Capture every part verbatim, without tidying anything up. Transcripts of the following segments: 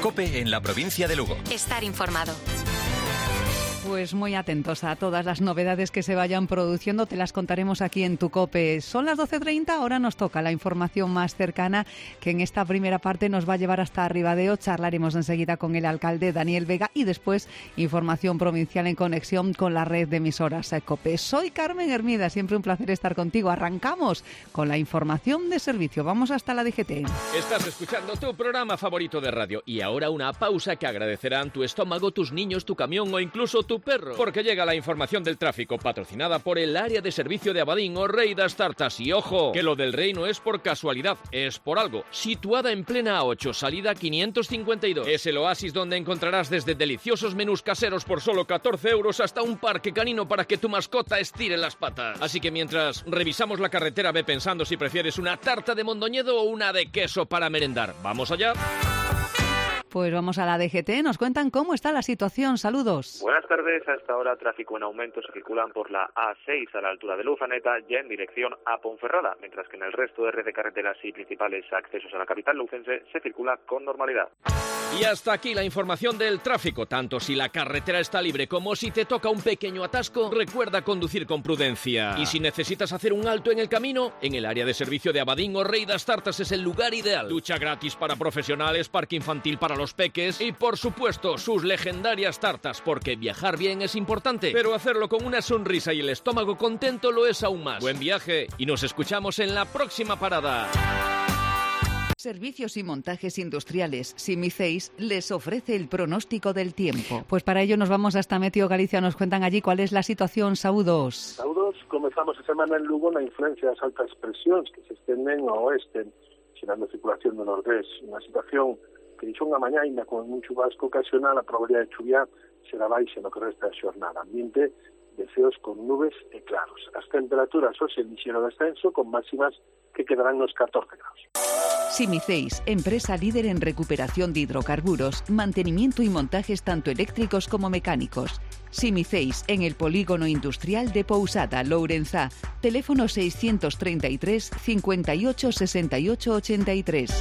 COPE en la provincia de Lugo. Estar informado. Pues muy atentos a todas las novedades que se vayan produciendo, te las contaremos aquí en tu COPE. Son las doce treinta, ahora nos toca la información más cercana, que en esta primera parte nos va a llevar hasta Ribadeo. Charlaremos enseguida con el alcalde Daniel Vega y después información provincial en conexión con la red de emisoras COPE. Soy Carmen Hermida, siempre un placer estar contigo. Arrancamos con la información de servicio. Vamos hasta la D G T. Estás escuchando tu programa favorito de radio y ahora una pausa que agradecerán tu estómago, tus niños, tu camión o incluso tu perro, porque llega la información del tráfico patrocinada por el área de servicio de Abadín o Rey das Tartas. Y ojo, que lo del Rey no es por casualidad, es por algo. Situada en plena A ocho, salida quinientos cincuenta y dos. Es el oasis donde encontrarás desde deliciosos menús caseros por solo catorce euros hasta un parque canino para que tu mascota estire las patas. Así que mientras revisamos la carretera, ve pensando si prefieres una tarta de Mondoñedo o una de queso para merendar. ¡Vamos allá! Pues vamos a la D G T, nos cuentan cómo está la situación. Saludos. Buenas tardes, a esta hora tráfico en aumento, se circulan por la A seis a la altura de Luzaneta, ya en dirección a Ponferrada, mientras que en el resto de red de carreteras y principales accesos a la capital lucense se circula con normalidad. Y hasta aquí la información del tráfico. Tanto si la carretera está libre como si te toca un pequeño atasco, recuerda conducir con prudencia. Y si necesitas hacer un alto en el camino, en el área de servicio de Abadín o Rey das Tartas es el lugar ideal. Ducha gratis para profesionales, parque infantil para los peques y, por supuesto, sus legendarias tartas, porque viajar bien es importante, pero hacerlo con una sonrisa y el estómago contento lo es aún más. Buen viaje y nos escuchamos en la próxima parada. Servicios y montajes industriales Simiceis les ofrece el pronóstico del tiempo. Pues para ello nos vamos hasta Meteo Galicia, nos cuentan allí cuál es la situación. Saúdos. Saúdos, comezamos a semana en Lugo na influencia das altas presións que se estenden ao oeste, xerando circulación do nordés, unha situación que dixo unha mañá ainda con un chubasco ocasional, a probabilidade de chuvia será baixa no que resta da xornada. Ambiente de ceos con nubes e claros. As temperaturas hoxe en lixeiro descenso con máximas que quedarán nos catorce graus. Simiceis, empresa líder en recuperación de hidrocarburos, mantenimiento y montajes tanto eléctricos como mecánicos. Simiceis, en el polígono industrial de Pousada, Lourenzá. Teléfono seiscientos treinta y tres, cincuenta y ocho, sesenta y ocho, ochenta y tres.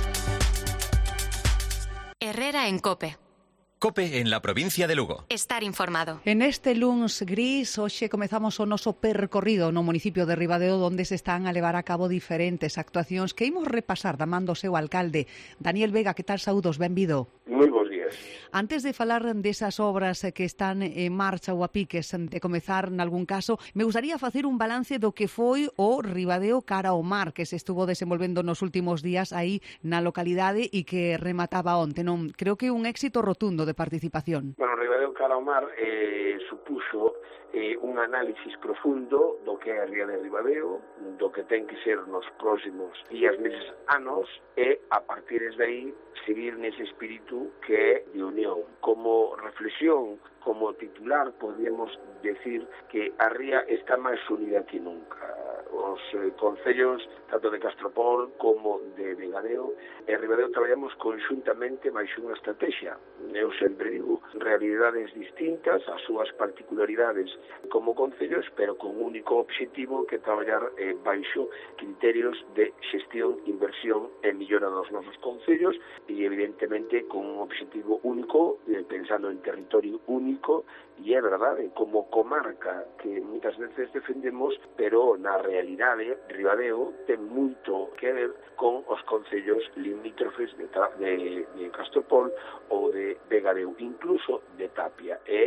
Herrera en COPE. COPE en la provincia de Lugo. Estar informado. En este luns gris, hoxe comezamos o noso percorrido no municipio de Ribadeo, onde se están a levar a cabo diferentes actuacións que imos repasar da man do seu alcalde. Daniel Vega, que tal? Saúdos, benvido. Moi bons días. Antes de falar desas obras que están en marcha ou a piques de comezar nalgún caso, me gustaría facer un balance do que foi o Ribadeo cara ao mar que se estuvo desenvolvendo nos últimos días aí na localidade e que remataba onte, non? Creo que un éxito rotundo de participación. Bueno, Ribadeo cara ao mar eh, supuxo eh, un análisis profundo do que é a ría de Ribadeo, do que ten que ser nos próximos días, meses, anos, e a partir de aí seguir nese espírito que é de unión. Como reflexión, como titular, podemos decir que a ría está máis unida que nunca. Os eh, concellos, tanto de Castropol como de Vegadeo e Ribadeo, traballamos conxuntamente baixo unha estrategia. Eu sempre digo, realidades distintas, as súas particularidades como concellos, pero con un único obxectivo que traballar eh, baixo criterios de xestión, inversión e millora dos nosos concellos e, evidentemente, con un obxectivo único, eh, pensando en territorio único, e é verdade, como comarca que moitas veces defendemos, pero na realidade Ribadeo ten moito que ver con os concellos limítrofes de, de, de Castropol ou de Vegadeo, incluso de Tapia. E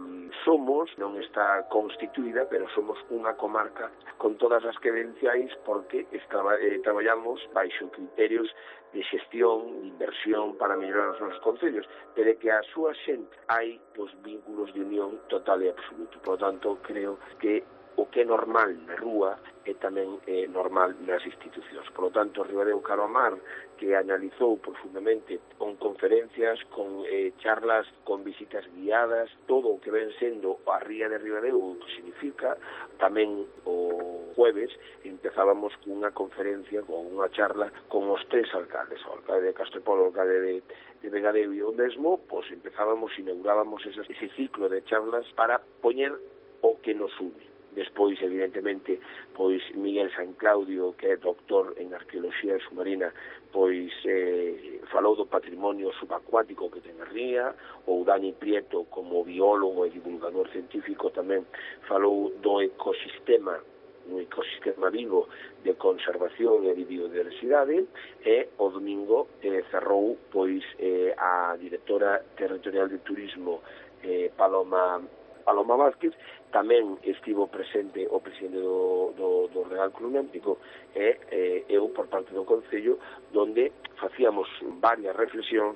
somos, non está constituída, pero somos unha comarca con todas as credenciais porque estaba, eh, traballamos baixo criterios de xestión, de inversión para mellorar os nosos concellos, pero que a súa xente hai pues, vínculos de unión total e absoluto. Por lo tanto, creo que o que é normal na rúa é tamén é normal nas institucións. Por lo tanto, Ribadeo cara ao mar, que analizou profundamente con conferencias, con eh, charlas, con visitas guiadas, todo o que ven sendo a ría de Ribadeo, o que significa, tamén o jueves empezábamos cunha conferencia, con unha charla con os tres alcaldes, o alcalde de Castropol, o alcalde de, de Vegadeo e o mesmo, pois empezábamos, inaugurábamos ese, ese ciclo de charlas para poñer o que nos une. Despois, evidentemente, pois Miguel San Claudio, que é doctor en arqueoloxía submarina, pois eh, falou do patrimonio subacuático que ten a ría, ou Dani Prieto, como biólogo e divulgador científico, tamén falou do ecosistema, un ecosistema vivo de conservación e de biodiversidade, e o domingo eh, cerrou pois eh, a directora territorial de turismo eh, Paloma Paloma Vázquez. Tamén estivo presente o presidente do, do, do Real Club Náutico e eh, eu por parte do Concello, donde facíamos varias reflexións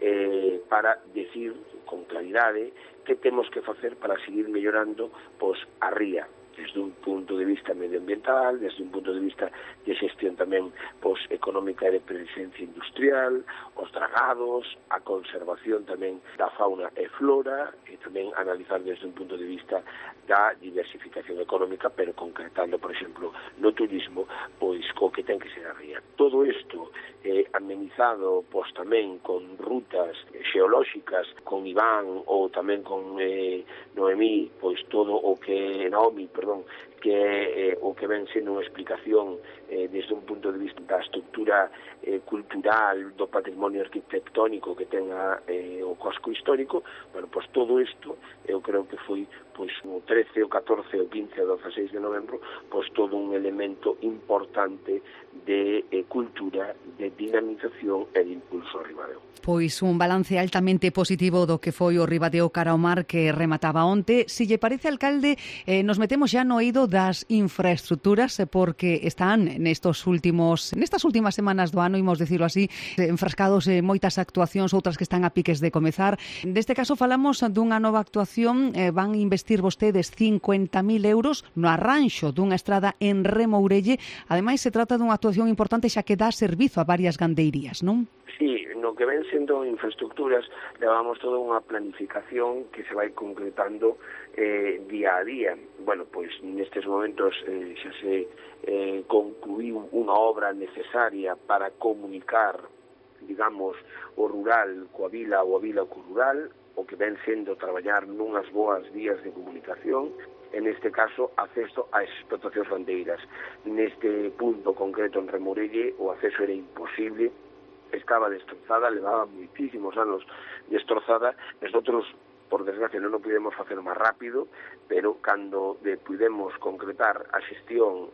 eh, para decir con claridade que temos que facer para seguir mellorando pois, a ría, desde un punto de vista medioambiental, desde un punto de vista de xestión tamén pois, económica e de presencia industrial, os dragados, a conservación tamén da fauna e flora, e tamén analizar desde un punto de vista da diversificación económica, pero concretando, por exemplo, no turismo, pois co que ten que ser a ría. Todo isto eh, amenizado pois, tamén con rutas xeolóxicas, con Iván ou tamén con eh, Noemí, pois todo o que Naomi, perdón, que é eh, o que ven sendo unha explicación eh, desde un punto de vista da estructura eh, cultural, do patrimonio arquitectónico que tenga eh, o casco histórico. Bueno, pois todo isto, eu creo que foi pois o trece, o catorce, o quince, o dezaseis de novembro, pois todo un elemento importante de eh, cultura, de dinamización e de impulso ao Ribadeo. Pois un balance altamente positivo do que foi o Ribadeo cara ao mar que remataba onte. Si lle parece, alcalde, eh, nos metemos xa no eido das infraestructuras, eh, porque están nestos últimos, nestas últimas semanas do ano, imos decirlo así, enfrascados en moitas actuacións, outras que están a piques de comezar. Neste caso falamos dunha nova actuación, eh, van investir vostedes cincuenta mil euros no arranxo dunha estrada en Remourelle. Ademais, se trata dunha actuación importante xa que dá servizo a varias gandeirías, non? Sí, no que ven sendo infraestructuras, levamos toda unha planificación que se vai concretando eh, día a día. Bueno, pois nestes momentos eh, xa se eh, concluiu unha obra necesaria para comunicar, digamos, o rural coa vila ou a vila co rural, o que ven sendo traballar nunhas boas vías de comunicación, en este caso, acceso ás explotacións bandeiras. Neste punto concreto en Remourelle, o acceso era imposible, estaba destrozada, levaba muitísimos anos destrozada. Nosotros, por desgracia, non o pudemos facer máis rápido, pero cando de, pudemos concretar a xestión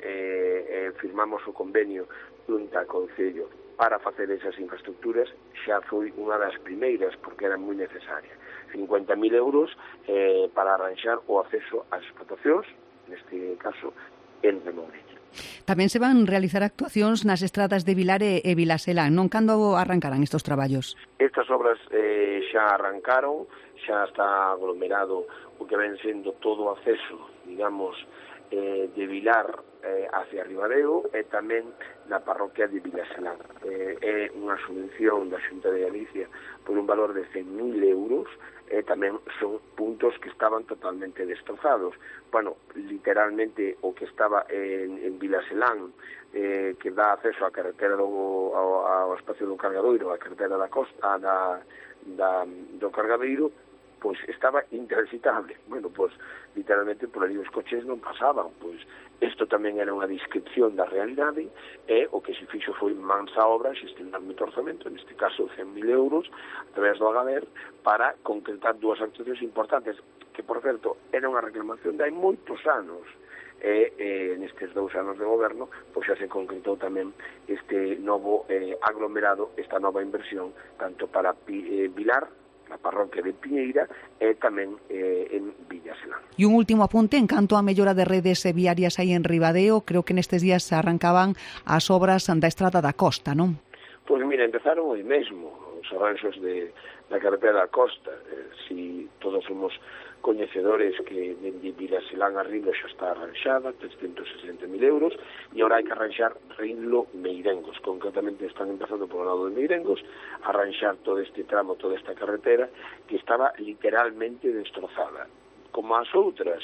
e eh, eh, firmamos o convenio junto ao Concello para facer esas infraestructuras, xa foi unha das primeiras, porque era moi necesaria. cincuenta mil euros eh, para arranxar o acceso ás explotacións, neste caso, en Remourelle. Tamén se van realizar actuacións nas estradas de Vilar e, e Vilaselán, non? Cando arrancarán estes traballos? Estas obras eh, xa arrancaron, xa está aglomerado o que ven sendo todo o acceso, digamos, eh, de Vilar eh, hacia Ribadeo e tamén na parroquia de Vilaselán. Eh, é unha subvención da Xunta de Galicia por un valor de cen mil euros, e tamén son puntos que estaban totalmente destrozados. Bueno, literalmente o que estaba en, en Vilaselán, eh, que dá acceso á carretera do, ao, ao espacio do Cargadoiro, á carretera da costa, da, da, do Cargadoiro, pois estaba intransitable. Bueno, pois literalmente por ali os coches non pasaban. Pois isto tamén era unha descripción da realidade, e o que se fixo foi mansa obra, xestionar moito orzamento, neste caso cen mil euros, a través do Agader, para concretar dúas actuacións importantes, que, por certo, era unha reclamación de hai moitos anos, e eh, nestes dous anos de goberno, pois xa se concretou tamén este novo eh, aglomerado, esta nova inversión, tanto para eh, Vilar, na parroquia de Piñeira, e tamén eh, en Villaselán. E un último apunte en canto a mellora de redes viarias aí en Ribadeo, creo que nestes días se arrancaban as obras da estrada da costa, non? Pois mira, empezaron hoy mesmo os arranxos de, da carretera da costa. Eh, si todos somos coñecedores que dende Vilaselán a Rinlo xa está arranxada, trescentos sesenta mil euros, e agora hai que arranxar Rinlo Meirengos. Concretamente están empezando por o lado de Meirengos, arranxar todo este tramo, toda esta carretera, que estaba literalmente destrozada. Como as outras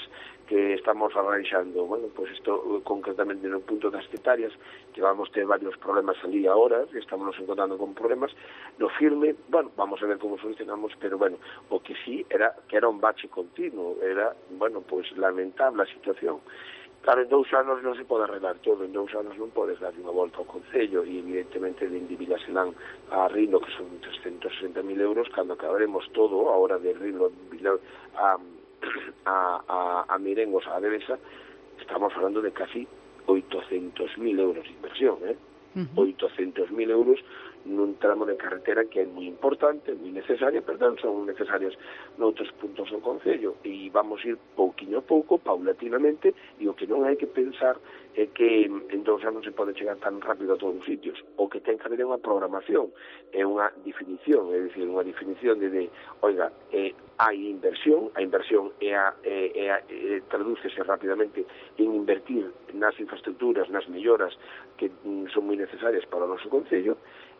que estamos arranxando, bueno, pois isto concretamente no punto das cetarias, que vamos ter varios problemas ali agora, que estamos nos encontrando con problemas, no firme, bueno, vamos a ver como solucionamos, pero bueno, o que sí era que era un bache continuo, era, bueno, pois lamentable a situación. Claro, en dous anos non se pode arreglar todo, en dous anos non podes dar unha volta ao Concello e evidentemente de individuaselán a Rilo, que son trescentos sesenta mil euros, cando acabaremos todo, a hora de Rilo a, a, a, a Mirengos, a Devesa, estamos falando de casi oitocentos mil euros de inversión, eh? Uh-huh. oitocentos mil euros nun tramo de carretera que é moi importante, moi necesaria, perdón, son necesarias noutros puntos do Concello e vamos ir pouquiño a pouco, paulatinamente, e o que non hai que pensar é que en dous anos se pode chegar tan rápido a todos os sitios. O que ten que haber é unha programación, é unha definición, é dicir, unha definición de, de oiga, eh, hai inversión, a inversión é a, é, é a, é, tradúcese rapidamente en invertir nas infraestructuras, nas melloras que mm, son moi necesarias para o noso Concello,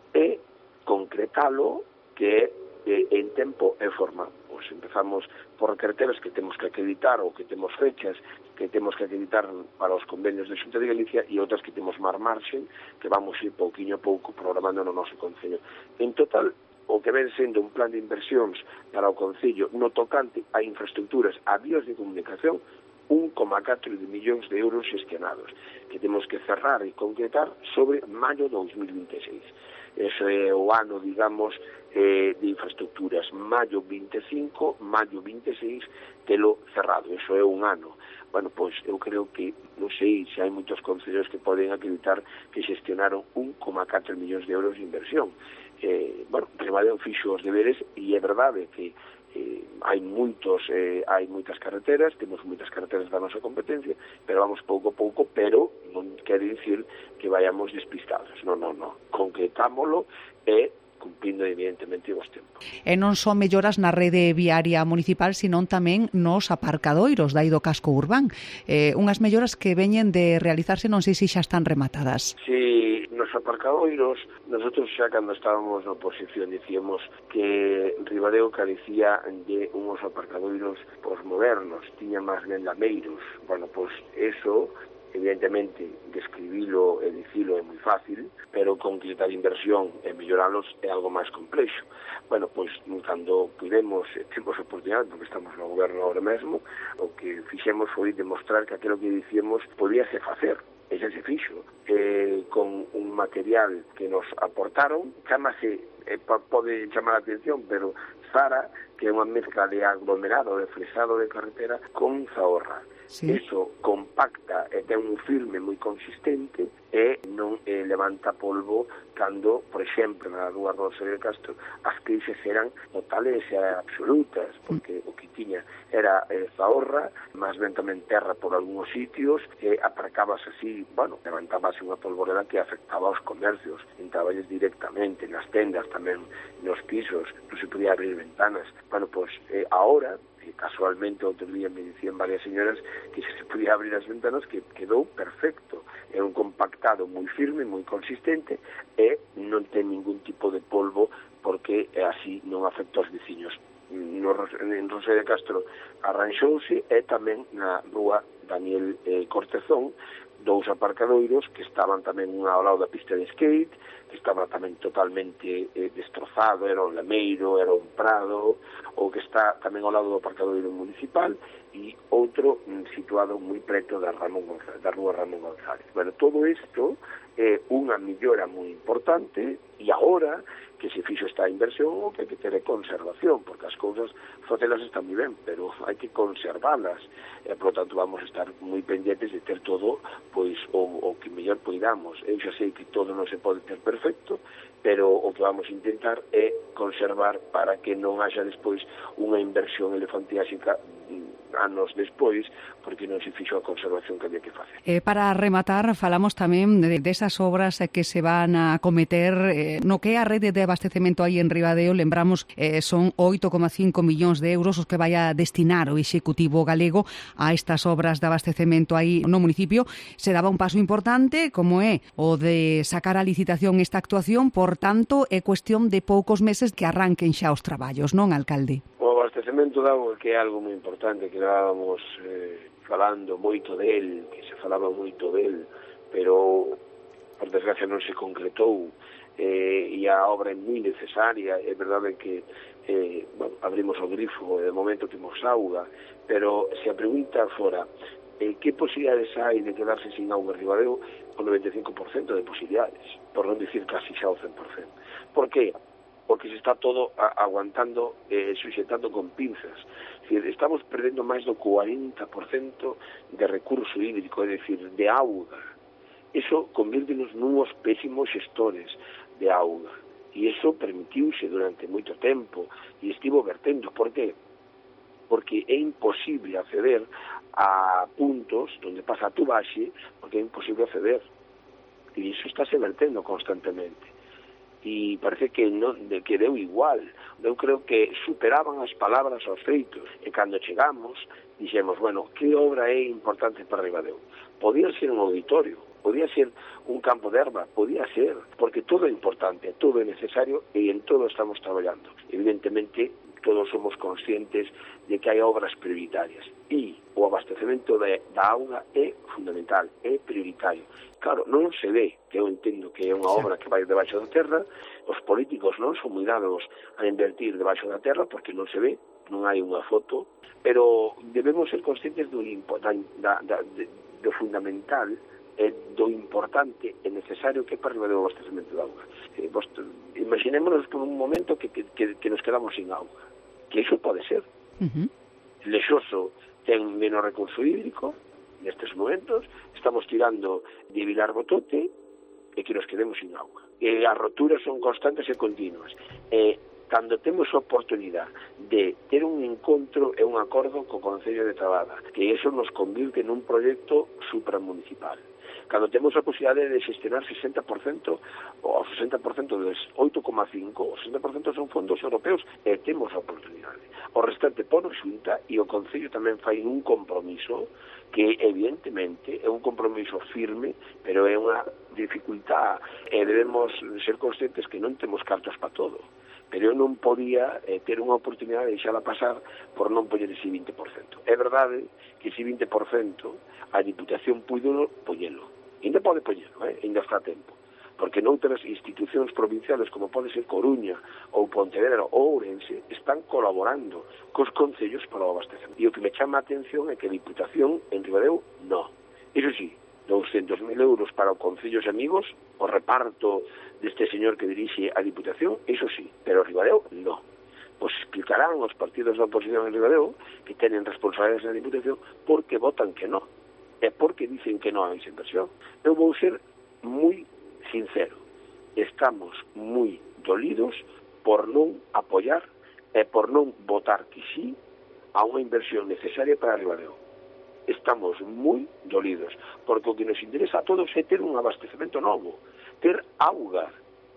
e concretalo que é en tempo e forma. Pois empezamos por carreteras que temos que acreditar ou que temos fechas que temos que acreditar para os convenios de Xunta de Galicia e outras que temos mar marxen que vamos ir pouquiño a pouco programando no noso Concello. En total, o que ven sendo un plan de inversións para o Concello no tocante a infraestructuras, a vías de comunicación, un coma catro de millóns de euros xestionados, que temos que cerrar e concretar sobre maio de dous mil vinte e seis. Ese é o ano, digamos, eh, de infraestructuras. Maio vinte e cinco, maio vinte e seis, telo cerrado. Eso é un ano. Bueno, pois eu creo que, non sei se hai moitos concellos que poden acreditar que xestionaron un coma catro millóns de euros de inversión. Eh, bueno, Ribadeo fixo os deberes e é verdade que eh, hai moitos eh, hai moitas carreteras, temos moitas carreteras da nosa competencia, pero vamos pouco a pouco, pero non quere dicir que vayamos despistados. Non, non, non. Concretámolo e cumprindo evidentemente os tempos. E non só melloras na rede viaria municipal, senón tamén nos aparcadoiros da do casco urbán. Eh, unhas melloras que veñen de realizarse, non sei se xa están rematadas. Sí, nos aparcadoiros, nosotros xa cando estábamos na oposición dicíamos que Ribadeo carecía de unhos aparcadoiros posmodernos, tiña máis ben lameiros. Bueno, pois eso evidentemente, describilo e dicilo é moi fácil, pero concretar inversión e melloralos é algo máis complexo. Bueno, pois, cando pudemos, temos oportunidade, porque estamos no goberno agora mesmo, o que fixemos foi demostrar que aquilo que dicíamos podíase facer. E xa se fixo, eh, con un material que nos aportaron, chamase, eh, pode chamar a atención, pero Zara, que é unha mezcla de aglomerado, de fresado de carretera, con Zahorra. Sí. Eso compacta e ten un firme moi consistente e non eh, levanta polvo cando, por exemplo, na rúa Rosa de Castro, as crises eran totales e absolutas, porque o que tiña era eh, Zahorra, máis ben tamén terra por algúns sitios, e aparcabas así, bueno, levantabase unha polvoreda que afectaba aos comercios, entraballes directamente nas tendas, tamén nos pisos, non se podía abrir ventanas. Bueno, pois, eh, ahora, que casualmente outro día me dicían varias señoras que se podía abrir as ventanas, que quedou perfecto. É un compactado moi firme, moi consistente e non ten ningún tipo de polvo porque así non afecta aos veciños. No, en Rosa de Castro arranxouse e tamén na rúa Daniel eh, Cortezón dous aparcadoiros que estaban tamén unha ao lado da pista de skate, que estaba tamén totalmente eh, destrozado, era un lameiro, era un prado, ou que está tamén ao lado do aparcadoiro municipal, e outro mm, situado moi preto da, Ramón González, da rúa Ramón González. Bueno, todo isto é unha millora moi importante, e agora que se fixo esta inversión, o que hai que ter é conservación, porque as cousas facelas están moi ben, pero hai que conservalas, e, por lo tanto, vamos a estar moi pendentes de ter todo pois o, o que mellor poidamos. Eu xa sei que todo non se pode ter perfecto, pero o que vamos a intentar é conservar para que non haxa despois unha inversión elefantiásica anos despois, porque non se fixo a conservación que había que facer. Eh, para rematar, falamos tamén de, de esas obras que se van a cometer eh, no que a rede de abastecemento aí en Ribadeo, lembramos, eh, son oito coma cinco millóns de euros os que vai a destinar o Executivo galego a estas obras de abastecemento aí no municipio. Se daba un paso importante, como é o de sacar a licitación esta actuación, por tanto, é cuestión de poucos meses que arranquen xa os traballos, non, alcalde? O abastecemento de auga, que é algo moi importante, que dábamos eh, falando moito del, que se falaba moito del, pero por desgracia non se concretou, eh, e a obra é moi necesaria. É verdade que eh, bueno, abrimos o grifo e de momento temos auga, pero se a pregunta fora eh, que posibilidades hai de quedarse sin auga en Ribadeo, o noventa e cinco por cento de posibilidades, por non dicir casi xa o cen por cento. Por que? Porque se está todo a, aguantando, eh, suxetando con pinzas. Es decir, estamos perdendo máis do cuarenta por cento de recurso hídrico, é dicir, de auga. Eso convírtenos nunos pésimos xestores de auga. E iso permitiuse durante moito tempo e estivo vertendo. Por qué? Porque é imposible acceder a puntos onde pasa a tubaxe, porque é imposible acceder. E iso está se vertendo constantemente. E parece que non que deu igual. Eu creo que superaban as palabras aos feitos. E cando chegamos, dixemos, bueno, que obra é importante para Ribadeo? Podía ser un auditorio, podía ser un campo de erva, podía ser, porque todo é importante, todo é necesario e en todo estamos traballando. Evidentemente, todos somos conscientes de que hai obras prioritarias e o abastecemento de, da auga é fundamental, é prioritario. Claro, non se ve, que eu entendo que é unha obra que vai debaixo da terra, os políticos non son moi dados a invertir debaixo da terra porque non se ve, non hai unha foto, pero debemos ser conscientes do, da, da, da, do fundamental e do importante e necesario que é para o abastecemento de auga. Eh, vos, imaginémonos por un momento que, que, que nos quedamos sin auga, que iso pode ser. Uh-huh. Lexoso ten menos recurso hídrico nestes momentos, estamos tirando de Vilar Botote e que nos quedemos sin auga. E as roturas son constantes e continuas. E cando temos a oportunidade de ter un encontro e un acordo co Concello de Trabada, que iso nos convirte nun proxecto supramunicipal. Cando temos a posibilidade de xestionar sesenta por cento ou sesenta por cento dos oito coma cinco, o sesenta por cento son fondos europeos e temos a oportunidade. O restante pono xunta e o Concello tamén fai un compromiso que evidentemente é un compromiso firme, pero é unha dificultad e debemos ser conscientes que non temos cartas para todo. Pero eu non podía eh, ter unha oportunidade de deixala pasar por non poñer ese vinte por cento. É verdade que ese vinte por cento a Diputación puido poñelo. Ainda pode poñelo, eh? Ainda está a tempo. Porque noutras institucións provinciales como pode ser Coruña ou Pontevedra ou Ourense están colaborando cos concellos para o abastecemento. E o que me chama a atención é que a Diputación en Ribadeo non. Iso sí, douscentos mil euros para os concellos amigos, o reparto deste señor que dirixe a Diputación, iso sí, pero Ribadeo non. Pois explicarán os partidos da oposición en Ribadeo que tenen responsabilidades na Diputación porque votan que non, e porque dicen que non a esa inversión. Eu vou ser moi sincero, estamos moi dolidos por non apoiar e por non votar que sí a unha inversión necesaria para Ribadeo. Estamos moi dolidos, porque o que nos interesa a todos é ter un abastecemento novo, ter auga.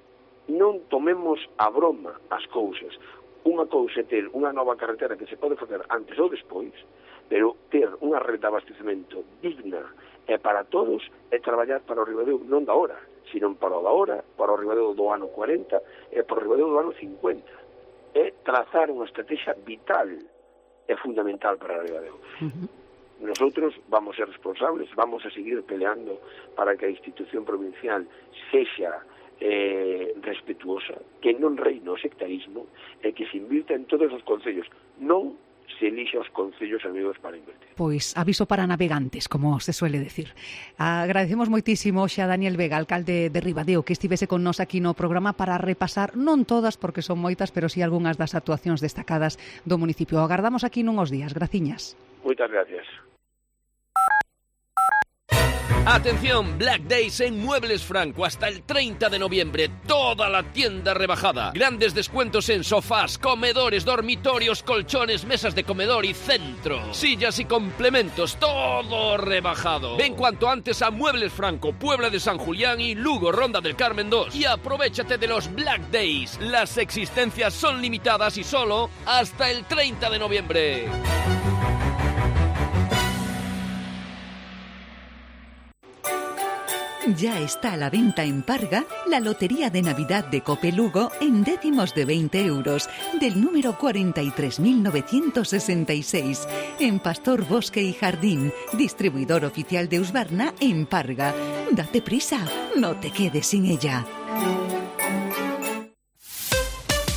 Non tomemos a broma as cousas. Unha cousa é ter unha nova carretera que se pode facer antes ou despois, pero ter unha rede de abastecemento digna e para todos é traballar para o Ribadeo non da hora, sino para o da hora, para o Ribadeo do ano cuarenta e para o Ribadeo do ano cincuenta. É trazar unha estrategia vital e fundamental para o Ribadeo. Uh-huh. Nosotros vamos ser responsables, vamos a seguir peleando para que a institución provincial sexa eh, respetuosa, que non reine o sectarismo e que se invirta en todos os concellos, non se elixa os concellos amigos para invertir. Pois aviso para navegantes, como se suele decir. Agradecemos moitísimo xa a Daniel Vega, alcalde de Ribadeo, que estivese con nós aquí no programa para repasar, non todas porque son moitas, pero si sí algunhas das actuacións destacadas do municipio. O agardamos aquí nuns días. Graciñas. Moitas gracias. Atención, Black Days en Muebles Franco hasta el treinta de noviembre. Toda la tienda rebajada. Grandes descuentos en sofás, comedores, dormitorios, colchones, mesas de comedor y centro. Sillas y complementos, todo rebajado. Ven cuanto antes a Muebles Franco, Puebla de San Julián y Lugo, Ronda del Carmen dos. Y aprovéchate de los Black Days. Las existencias son limitadas y solo hasta el treinta de noviembre. Ya está a la venta en Parga la Lotería de Navidad de Cope Lugo en décimos de veinte euros, del número cuarenta y tres mil novecientos sesenta y seis, en Pastor Bosque y Jardín, distribuidor oficial de Husqvarna en Parga. Date prisa, no te quedes sin ella.